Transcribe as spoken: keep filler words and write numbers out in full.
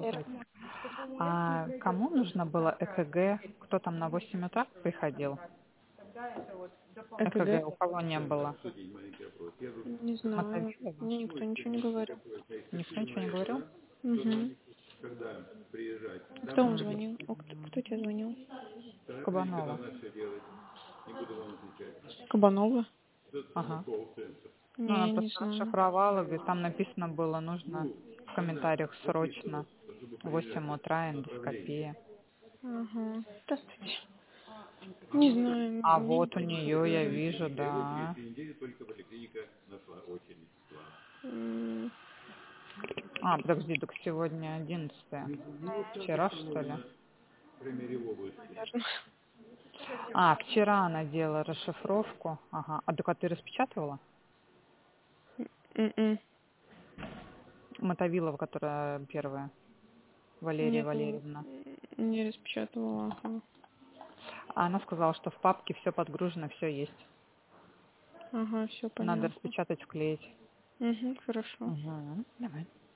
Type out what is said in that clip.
Здравствуйте. А кому нужно было ЭКГ? Кто там на восемь утра приходил? ЭКГ? ЭКГ у кого не было? Не знаю. Мотовилова? Мне никто ничего не говорил. Никто ничего не говорил? Угу. Кто вам М, звонил? О, кто, кто тебе звонил? Кабанова. Кабанова? Ага. Ну, она Не, не просто знаю. расшифровала, где там написано было, нужно в комментариях срочно. восемь утра, эндоскопия. Ага. Здравствуйте. Не знаю. А Мне вот у никто ничего не нее я говорил. вижу, да. М, А, подожди, так сегодня одиннадцатое. Вчера, что ли? Наверное. А, вчера она делала расшифровку. Ага. А так а ты распечатывала? М-м. Мотовилова, которая первая, Валерия Нет, не, Валерьевна. не распечатывала. Ага. А она сказала, что в папке все подгружено, все есть. Ага, все Надо понятно. распечатать, вклеить. Угу, хорошо. Угу. Давай.